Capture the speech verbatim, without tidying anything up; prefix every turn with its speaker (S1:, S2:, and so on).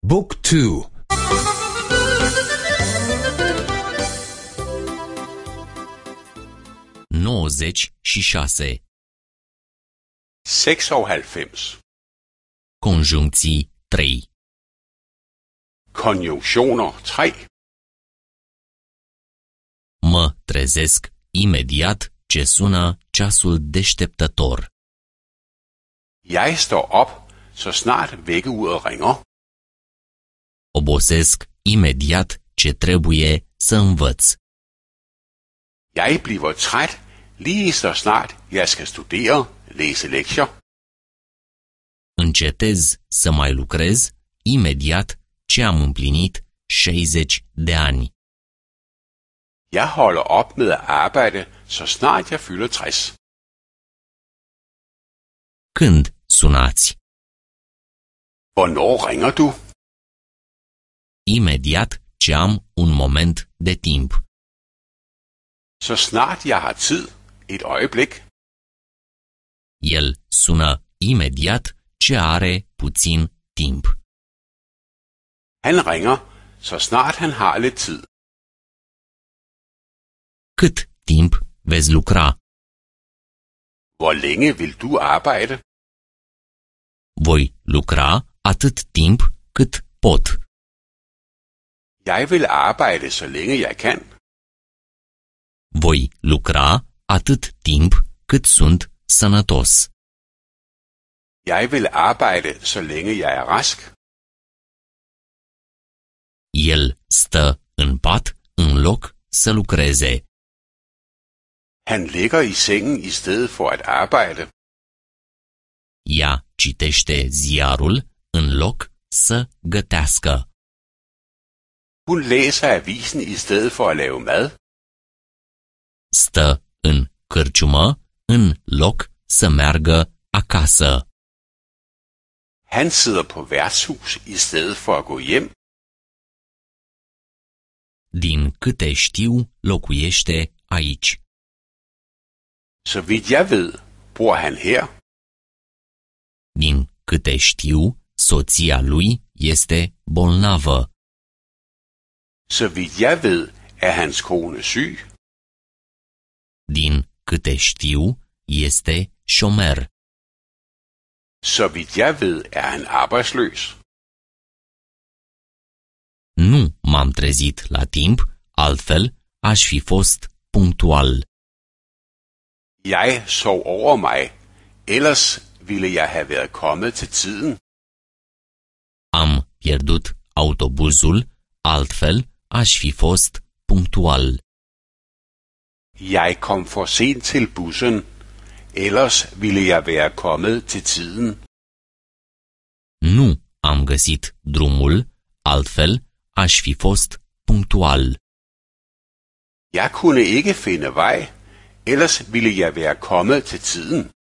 S1: Book two.
S2: nouăzeci și șase.
S3: seksoghalvfems.
S2: Conjuncții trei.
S3: Konjunktioner tre.
S2: Mă trezesc imediat ce sună ceasul deșteptător.
S3: Jeg står op, så snart vækkeuret ringer.
S2: Obosesc imediat ce trebuie să învăț.
S3: Jeg bliver træt, lige så snart jeg skal studere, læse lektier.
S2: Încetez să mai lucrez imediat ce am împlinit șaizeci de ani.
S3: Jeg holder op med at arbejde, så snart jeg fylder tres.
S2: Când sunați?
S3: Hvornår ringer du?
S2: Imediat ce am un moment de timp.
S3: Så snart jeg har tid, et øjeblik.
S2: El sună imediat ce are puțin timp.
S3: Han ringer, så snart han har lidt tid.
S2: Cât timp veți lucra?
S3: Hvor længe vil du arbejde?
S2: Voi lucra atât timp cât pot.
S3: Jeg vil arbejde, så længe jeg kan.
S2: Voi lucra atât timp cât sunt sănătos.
S3: Jeg vil arbejde, så længe jeg er rask.
S2: El stă în pat în loc să lucreze.
S3: Han ligger i sengen i stedet for at arbejde.
S2: Ea citește ziarul în loc să gătească.
S3: Hun læser avisen i stedet for at lave mad.
S2: Stă în cârciumă în loc să meargă acasă.
S3: Han sidder på værtshus i stedet for at gå hjem.
S2: Din câte știu, locuiește aici.
S3: Så vidt jeg ved, bor han her.
S2: Din câte știu, soția lui este bolnavă.
S3: Så vidt jeg ved, er hans kone syg.
S2: Din câte știu, este șomer.
S3: Så vidt jeg ved, er han arbejdsløs.
S2: Nu m-am trezit la timp, altfel aș fi fost punctual.
S3: Jeg sov over mig, ellers ville jeg have været kommet til tiden.
S2: Am pierdut autobuzul, altfel aș fi fost punctual.
S3: Jeg kom for sent til bussen, ellers ville jeg være kommet til tiden.
S2: Nu am găsit drumul, altfel aș fi fost punctual.
S3: Jeg kunne ikke finde vej, ellers ville jeg være kommet til tiden.